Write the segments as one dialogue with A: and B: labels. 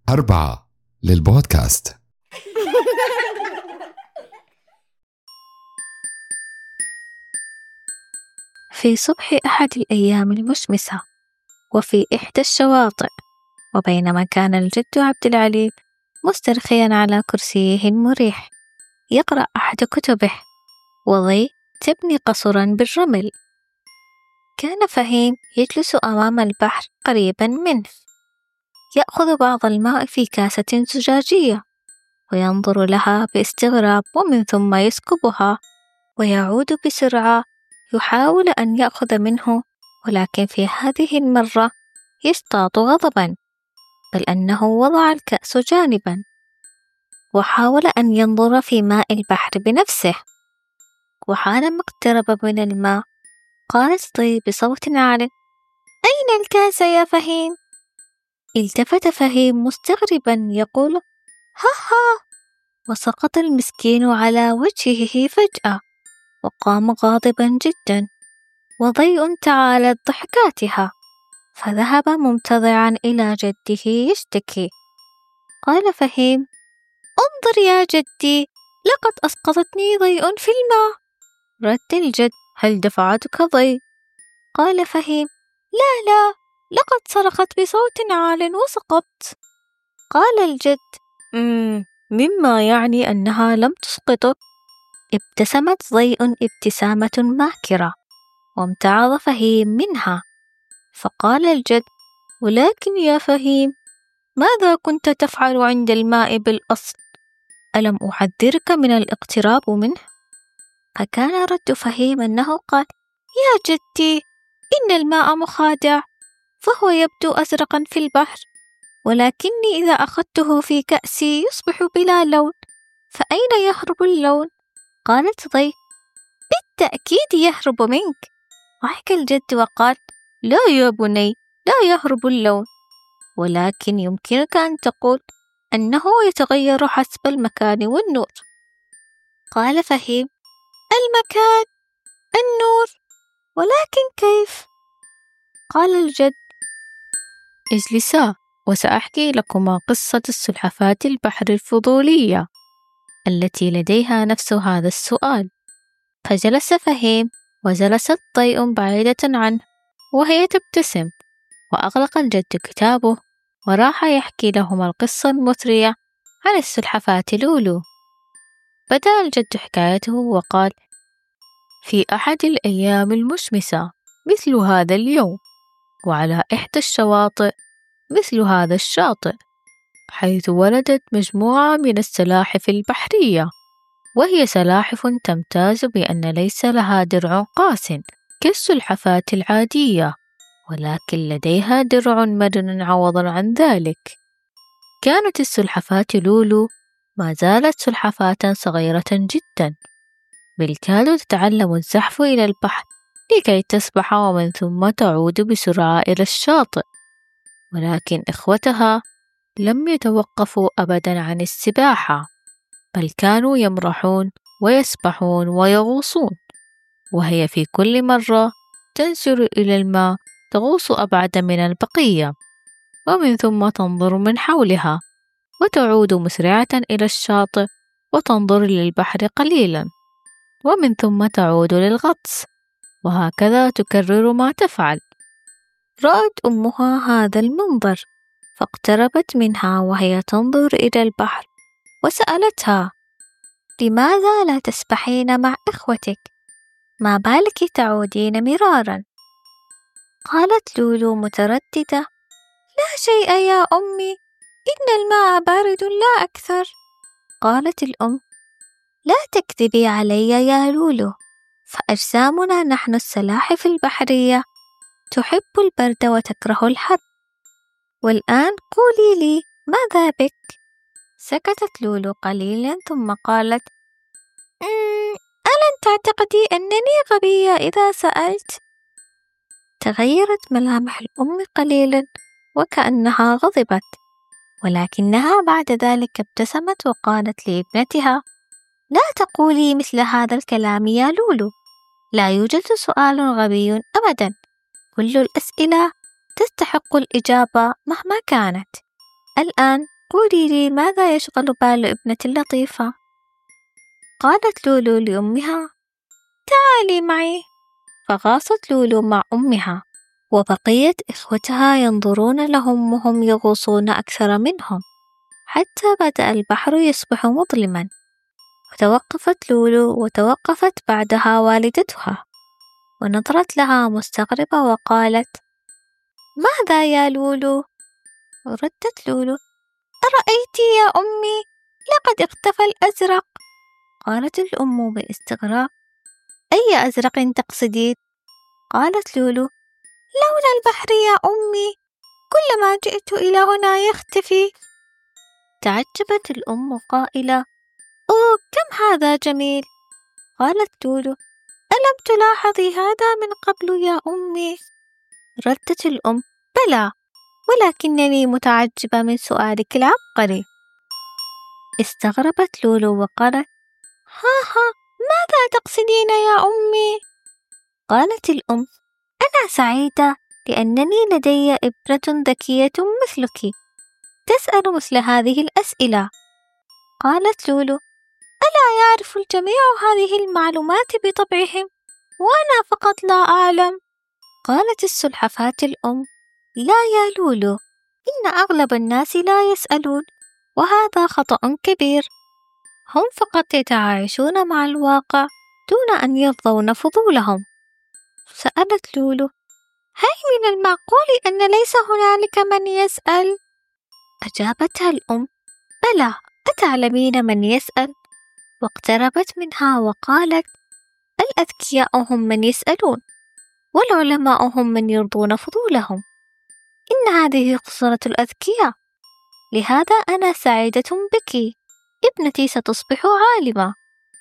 A: 4 للبودكاست.
B: في صبح أحد الأيام المشمسة، وفي إحدى الشواطئ، وبينما كان الجد عبد العليم مسترخيا على كرسيه المريح يقرأ أحد كتبه، وضي تبني قصرا بالرمل، كان فهيم يجلس أمام البحر قريبا منه، يأخذ بعض الماء في كاسة زجاجية وينظر لها باستغراب، ومن ثم يسكبها ويعود بسرعة يحاول أن يأخذ منه، ولكن في هذه المرة يشتاط غضبا، بل أنه وضع الكأس جانبا وحاول أن ينظر في ماء البحر بنفسه. وحالما اقترب من الماء قالت طي بصوت عال: أين الكأس يا فهيم؟ التفت فهيم مستغربا يقول: ها ها، وسقط المسكين على وجهه فجأة، وقام غاضبا جدا، وضيء تعالت ضحكاتها، فذهب ممتضعا إلى جده يشتكي. قال فهيم: انظر يا جدي، لقد أسقطتني ضيء في الماء. رد الجد: هل دفعتك ضيء؟ قال فهيم: لا لا، لقد صرخت بصوت عال وسقطت. قال الجد: مما يعني أنها لم تسقطك. ابتسمت ضيء ابتسامة ماكرة، وامتعض فهيم منها، فقال الجد: ولكن يا فهيم، ماذا كنت تفعل عند الماء بالأصل؟ ألم أحذرك من الاقتراب منه؟ فكان رد فهيم أنه قال: يا جدي، إن الماء مخادع، فهو يبدو أزرقا في البحر، ولكني إذا أخذته في كأسي يصبح بلا لون، فأين يهرب اللون؟ قالت ضي: بالتأكيد يهرب منك. ضحك الجد وقال: لا يا بني، لا يهرب اللون، ولكن يمكنك أن تقول أنه يتغير حسب المكان والنور. قال فهيم: المكان، النور، ولكن كيف؟ قال الجد: اجلسا وسأحكي لكما قصة السلحفاة البحر الفضولية التي لديها نفس هذا السؤال. فجلس فهيم، وجلست ضيء بعيدة عنه وهي تبتسم، وأغلق الجد كتابه وراح يحكي لهما القصة المثرية عن السلحفاة لولو. بدأ الجد حكايته وقال: في أحد الأيام المشمسة مثل هذا اليوم، وعلى إحدى الشواطئ مثل هذا الشاطئ، حيث ولدت مجموعة من السلاحف البحرية، وهي سلاحف تمتاز بأن ليس لها درع قاس كالسلحفاة العادية، ولكن لديها درع مرن عوضا عن ذلك. كانت السلحفاة لولو ما زالت سلحفاة صغيرة جدا، بالكاد تتعلم الزحف إلى البحر لكي تسبح ومن ثم تعود بسرعة إلى الشاطئ، ولكن إخوتها لم يتوقفوا أبدا عن السباحة، بل كانوا يمرحون ويسبحون ويغوصون، وهي في كل مرة تنزل إلى الماء تغوص أبعد من البقية، ومن ثم تنظر من حولها وتعود مسرعة إلى الشاطئ وتنظر للبحر قليلا، ومن ثم تعود للغطس، وهكذا تكرر ما تفعل. رأت أمها هذا المنظر، فاقتربت منها وهي تنظر إلى البحر، وسألتها: لماذا لا تسبحين مع إخوتك؟ ما بالك تعودين مرارا؟ قالت لولو مترددة: لا شيء يا أمي، إن الماء بارد لا أكثر. قالت الأم: لا تكذبي علي يا لولو، فأجسامنا نحن السلاحف البحرية تحب البرد وتكره الحر. والآن قولي لي، ماذا بك؟ سكتت لولو قليلا ثم قالت: ألن تعتقدي أنني غبية إذا سألت؟ تغيرت ملامح الأم قليلا وكأنها غضبت، ولكنها بعد ذلك ابتسمت وقالت لابنتها: لا تقولي مثل هذا الكلام يا لولو، لا يوجد سؤال غبي أبدا، كل الأسئلة تستحق الإجابة مهما كانت. الآن قولي لي ماذا يشغل بال ابنتي اللطيفة؟ قالت لولو لأمها: تعالي معي. فغاصت لولو مع أمها، وبقية إخوتها ينظرون لهم وهم يغوصون أكثر منهم، حتى بدأ البحر يصبح مظلما. فتوقفت لولو، وتوقفت بعدها والدتها، ونظرت لها مستغربة وقالت: ماذا يا لولو؟ ردت لولو: أرأيت يا أمي؟ لقد اختفى الأزرق. قالت الأم باستغراب: أي أزرق تقصدين؟ قالت لولو: لون البحر يا أمي، كلما جئت إلى هنا يختفي. تعجبت الأم قائلة: أوه، كم هذا جميل. قالت لولو: ألم تلاحظي هذا من قبل يا أمي؟ ردت الأم: بلى، ولكنني متعجبة من سؤالك العبقري. استغربت لولو وقالت: ها، ماذا تقصدين يا أمي؟ قالت الأم: أنا سعيدة لأنني لدي ابنة ذكية مثلك تسأل مثل هذه الأسئلة. قالت لولو: ألا يعرف الجميع هذه المعلومات بطبعهم، وأنا فقط لا أعلم؟ قالت السلحفاة الأم: لا يا لولو، إن أغلب الناس لا يسألون، وهذا خطأ كبير. هم فقط يتعايشون مع الواقع دون أن يرضون فضولهم. سألت لولو: هل من المعقول أن ليس هنالك من يسأل؟ أجابتها الأم: بلى، أتعلمين من يسأل؟ واقتربت منها وقالت: الأذكياء هم من يسألون، والعلماء هم من يرضون فضولهم. إن هذه قصة الأذكياء، لهذا أنا سعيدة بك، ابنتي ستصبح عالمة.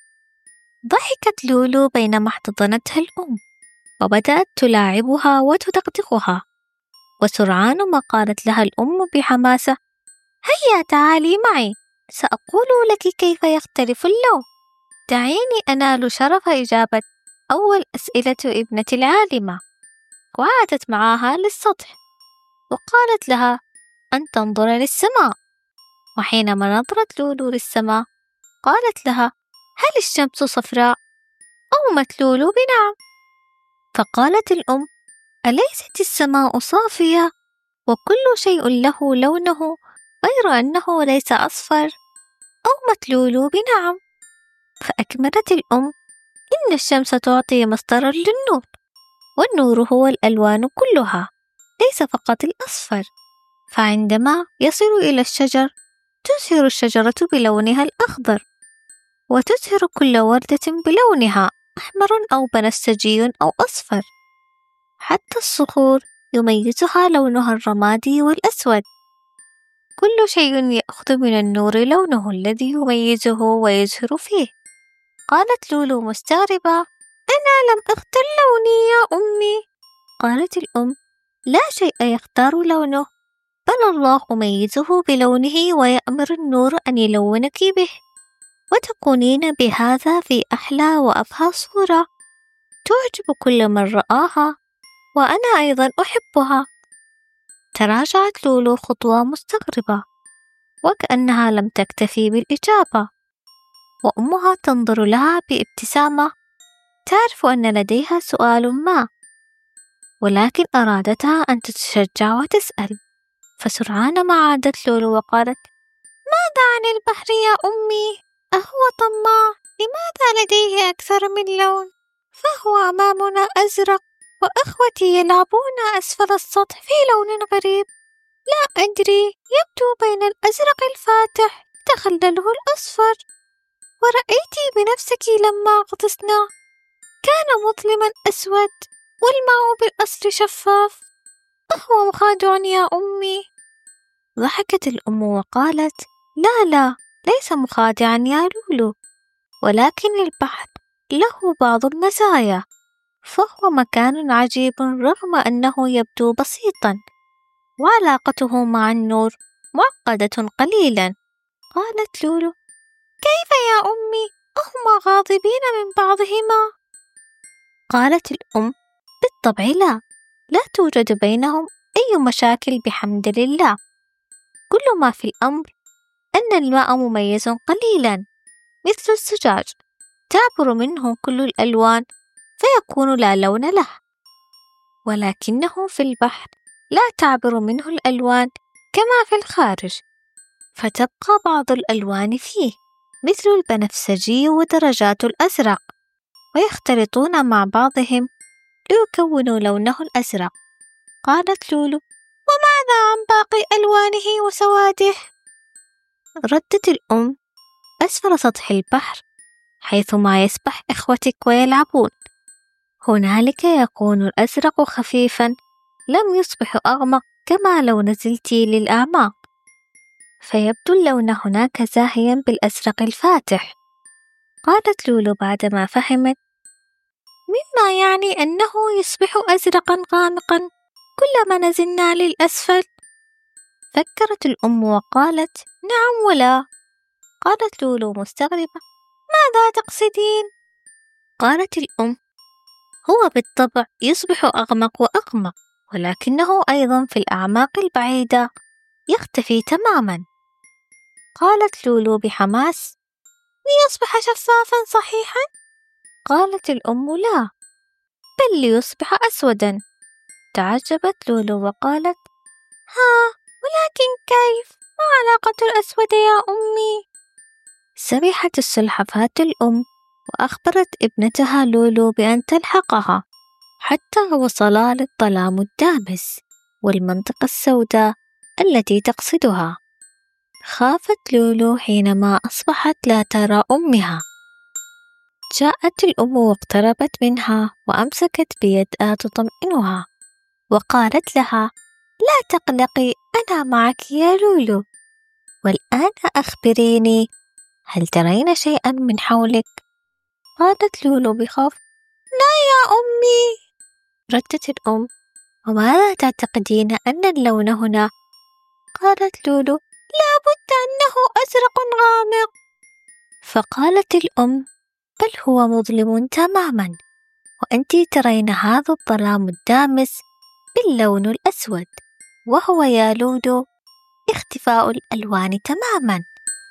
B: ضحكت لولو بينما احتضنتها الأم، وبدأت تلاعبها وتدغدغها. وسرعان ما قالت لها الأم بحماسة: هيا تعالي معي، سأقول لك كيف يختلف اللون. دعيني أنال شرف إجابة أول أسئلة ابنتي العالمة. وعادت معها للسطح، وقالت لها أن تنظر للسماء. وحينما نظرت لولو للسماء قالت لها: هل الشمس صفراء؟ أومت لولو بنعم. فقالت الأم: أليست السماء صافية وكل شيء له لونه غير أنه ليس أصفر؟ أومت لولو بنعم. فأكملت الأم: إن الشمس تعطي مصدرا للنور، والنور هو الألوان كلها، ليس فقط الأصفر. فعندما يصل إلى الشجر تزهر الشجرة بلونها الأخضر، وتزهر كل وردة بلونها أحمر أو بنفسجي أو أصفر. حتى الصخور يميزها لونها الرمادي والأسود. كل شيء يأخذ من النور لونه الذي يميزه ويزهر فيه. قالت لولو مستغربة: أنا لم أختر لوني يا أمي. قالت الأم: لا شيء يختار لونه، بل الله ميزه بلونه ويأمر النور أن يلونك به، وتكونين بهذا في أحلى وأبهى صورة تعجب كل من رآها، وأنا أيضا أحبها. تراجعت لولو خطوة مستغربة، وكأنها لم تكتفي بالإجابة، وأمها تنظر لها بابتسامة، تعرف أن لديها سؤال ما، ولكن أرادتها أن تتشجع وتسأل. فسرعان ما عادت لولو وقالت: ماذا عن البحر يا أمي؟ أهو طماع؟ لماذا لديه أكثر من لون؟ فهو أمامنا أزرق، وأخوتي يلعبون أسفل السطح في لون غريب، لا أدري، يبدو بين الأزرق الفاتح تخلله الأصفر. ورأيتي بنفسك لما غطسنا كان مظلما أسود، والماء بالأصل شفاف. أهو مخادع يا أمي. ضحكت الأم وقالت: لا، ليس مخادعا يا لولو، ولكن البحر له بعض المزايا، فهو مكان عجيب رغم أنه يبدو بسيطا، وعلاقته مع النور معقدة قليلا. قالت لولو: كيف يا أمي؟ أهما غاضبين من بعضهما؟ قالت الأم: بالطبع لا توجد بينهم أي مشاكل بحمد لله، كل ما في الأمر أن الماء مميز قليلا مثل الزجاج، تعبر منه كل الألوان فيكون لا لون له، ولكنه في البحر لا تعبر منه الألوان كما في الخارج، فتبقى بعض الألوان فيه مثل البنفسجي ودرجات الأزرق، ويختلطون مع بعضهم ليكونوا لونه الأزرق. قالت لولو: وماذا عن باقي ألوانه وسواده؟ ردت الأم: أسفل سطح البحر حيثما يسبح إخوتك ويلعبون، هنالك يكون الأزرق خفيفا لم يصبح أغمق كما لو نزلت للأعماق، فيبدو اللون هناك زاهيا بالأزرق الفاتح. قالت لولو بعدما فهمت: مما يعني أنه يصبح أزرقا غامقا كلما نزلنا للأسفل. فكرت الأم وقالت: نعم ولا. قالت لولو مستغربة: ماذا تقصدين؟ قالت الأم: هو بالطبع يصبح أغمق وأغمق، ولكنه أيضا في الأعماق البعيدة يختفي تماما. قالت لولو بحماس: ليصبح شفافا صحيحا؟ قالت الأم: لا، بل ليصبح أسودا. تعجبت لولو وقالت: ها، ولكن كيف؟ ما علاقة الأسود يا أمي؟ سمحت السلحفاة الأم وأخبرت ابنتها لولو بأن تلحقها حتى وصلا للظلام الدامس والمنطقة السوداء التي تقصدها. خافت لولو حينما أصبحت لا ترى أمها. جاءت الأم واقتربت منها وأمسكت بيدها تطمئنها وقالت لها: لا تقلقي، أنا معك يا لولو. والآن أخبريني، هل ترين شيئا من حولك؟ قالت لولو بخوف: لا يا أمي. ردت الأم: وماذا تعتقدين أن اللون هنا؟ قالت لولو: لابد أنه أزرق غامق. فقالت الأم: بل هو مظلم تماما، وأنت ترين هذا الظلام الدامس باللون الأسود، وهو يا لولو اختفاء الألوان تماما،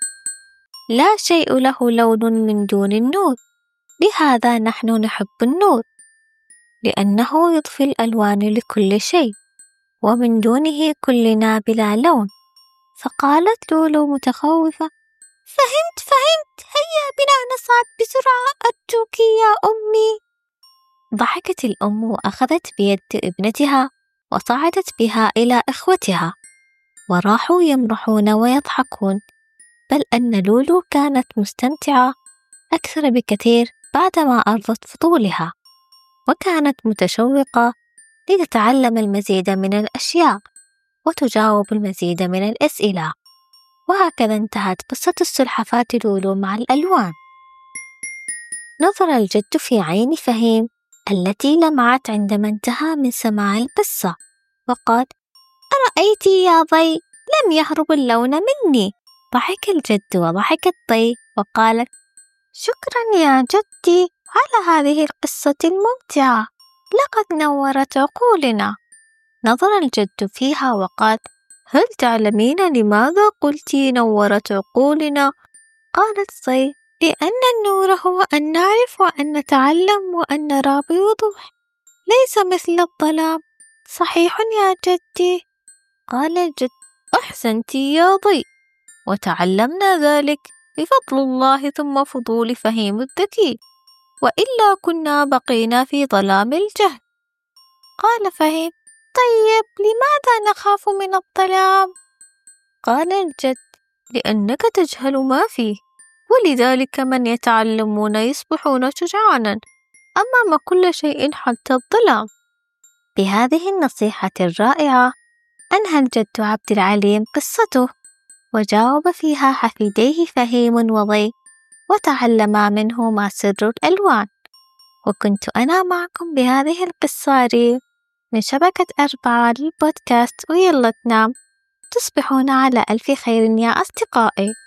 B: لا شيء له لون من دون النور، لهذا نحن نحب النور، لأنه يضفي الألوان لكل شيء، ومن دونه كلنا بلا لون. فقالت لولو متخوفة: فهمت، هيا بنا نصعد بسرعة أرجوك يا أمي. ضحكت الأم وأخذت بيد ابنتها وصعدت بها إلى إخوتها، وراحوا يمرحون ويضحكون، بل أن لولو كانت مستمتعة أكثر بكثير بعدما أرضت فضولها، وكانت متشوقة لتتعلم المزيد من الأشياء وتجاوب المزيد من الأسئلة. وهكذا انتهت قصة السلحفاة لولو مع الألوان. نظر الجد في عين فهيم التي لمعت عندما انتهى من سماع القصة وقال: أرأيت يا ضي، لم يهرب اللون مني. ضحك الجد وضحكت ضي وقالت: شكرا يا جدي على هذه القصة الممتعة، لقد نورت عقولنا. نظر الجد فيها وقال: هل تعلمين لماذا قلت نورت عقولنا؟ قالت ضي: لأن النور هو أن نعرف وأن نتعلم وأن نرى بوضوح، ليس مثل الظلام. صحيح يا جدي. قال الجد: أحسنت يا ضي، وتعلمنا ذلك بفضل الله ثم فضول فهيم الذكي، وإلا كنا بقينا في ظلام الجهل. قال فهيم: طيب لماذا نخاف من الظلام؟ قال الجد: لأنك تجهل ما فيه، ولذلك من يتعلمون يصبحون شجعانا أمام كل شيء حتى الظلام. بهذه النصيحة الرائعة أنهى الجد عبد العليم قصته، وجاوب فيها حفيديه فهيم وضي، وتعلما منه ما سر الألوان. وكنت أنا معكم بهذه القصة ريم من شبكة 4 للبودكاست، ويلا تنام، تصبحون على ألف خير يا أصدقائي.